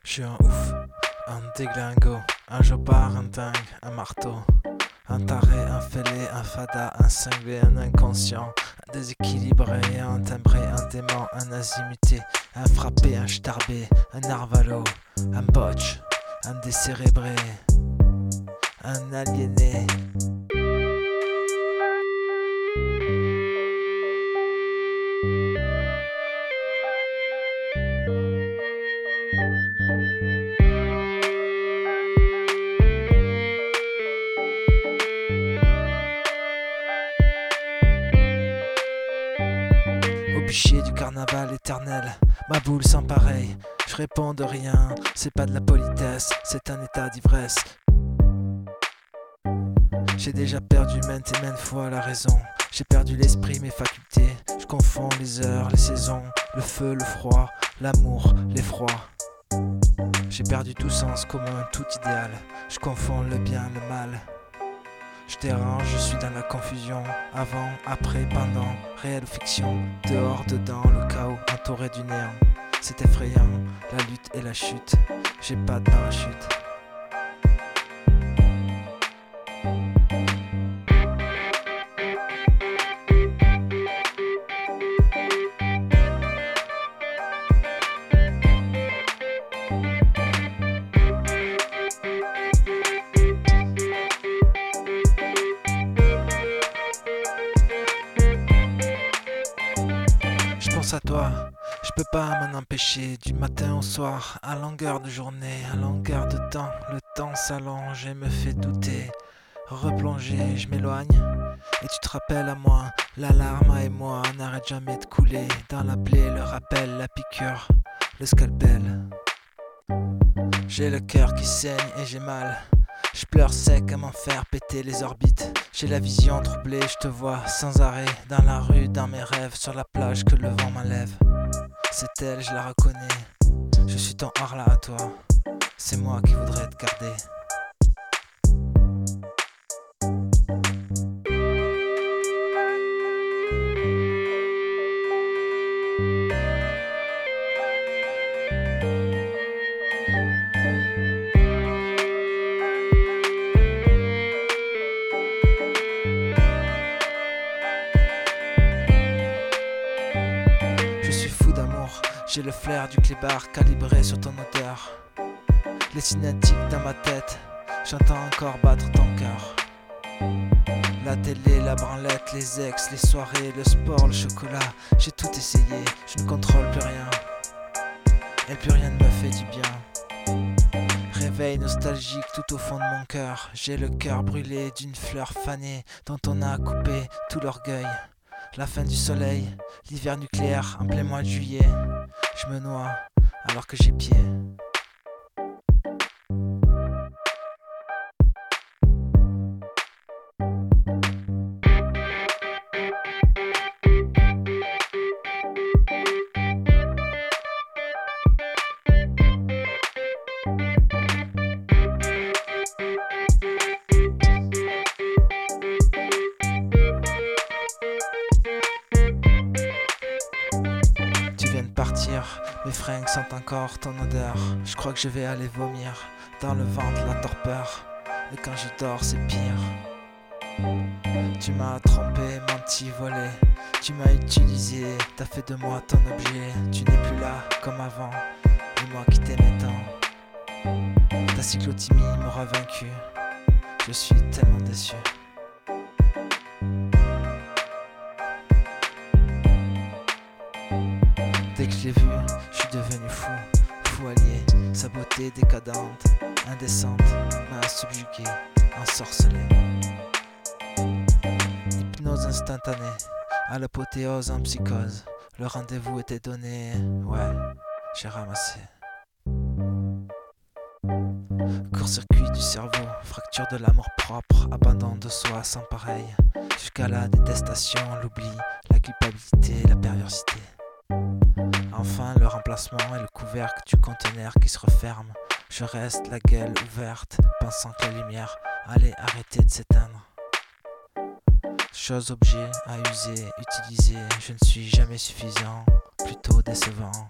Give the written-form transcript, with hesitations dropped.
Je suis un ouf, un déglingo, un jobard, un dingue, un marteau, un taré, un fêlé, un fada, un cinglé, un inconscient, un déséquilibré, un timbré, un dément, un azimuté, un frappé, un starbé, un narvalo, un botch, un décérébré, un aliéné. Au bûcher du carnaval éternel, ma boule sans pareil. Je réponds de rien, c'est pas de la politesse, c'est un état d'ivresse. J'ai déjà perdu maintes et maintes fois la raison. J'ai perdu l'esprit, mes facultés. Je confonds les heures, les saisons, le feu, le froid, l'amour, l'effroi. J'ai perdu tout sens commun, tout idéal. Je confonds le bien, le mal. Je dérange, je suis dans la confusion. Avant, après, pendant, réel ou fiction. Dehors, dedans, le chaos, entouré du néant. C'est effrayant, la lutte et la chute. J'ai pas de parachute. Je pense à toi, je peux pas m'en empêcher. Du matin au soir, à longueur de journée, à longueur de temps, le temps s'allonge et me fait douter. Replonger, je m'éloigne et tu te rappelles à moi. L'alarme et moi n'arrête jamais de couler. Dans la plaie, le rappel, la piqûre, le scalpel. J'ai le cœur qui saigne et j'ai mal. Je pleure sec à m'en faire péter les orbites. J'ai la vision troublée, je te vois sans arrêt. Dans la rue, dans mes rêves, sur la plage que le vent m'enlève. C'est elle, je la reconnais. Je suis ton harla à toi. C'est moi qui voudrais te garder. Je suis fou d'amour, j'ai le flair du clébard calibré sur ton odeur. Les cinétiques dans ma tête, j'entends encore battre ton cœur. La télé, la branlette, les ex, les soirées, le sport, le chocolat. J'ai tout essayé, je ne contrôle plus rien. Et plus rien ne me fait du bien. Réveil nostalgique tout au fond de mon cœur. J'ai le cœur brûlé d'une fleur fanée dont on a coupé tout l'orgueil. La fin du soleil, l'hiver nucléaire en plein mois de juillet. Je me noie alors que j'ai pied. Partir, mes fringues sentent encore ton odeur. Je crois que je vais aller vomir dans le ventre la torpeur. Et quand je dors c'est pire. Tu m'as trompé, menti, volé. Tu m'as utilisé, t'as fait de moi ton objet. Tu n'es plus là comme avant, et moi qui t'aimais tant. Ta cyclothymie m'aura vaincu. Je suis tellement déçu. Dès que je l'ai vu, je suis devenu fou, fou allié. Sa beauté décadente, indécente, m'a subjugué, ensorcelé. Hypnose instantanée, à l'apothéose en psychose. Le rendez-vous était donné, ouais, j'ai ramassé. Court-circuit du cerveau, fracture de l'amour propre, abandon de soi sans pareil. Jusqu'à la détestation, l'oubli, la culpabilité, la perversité. Enfin le remplacement et le couvercle du conteneur qui se referme. Je reste la gueule ouverte, pensant que la lumière allait arrêter de s'éteindre. Chose, objet à user, utiliser, je ne suis jamais suffisant, plutôt décevant.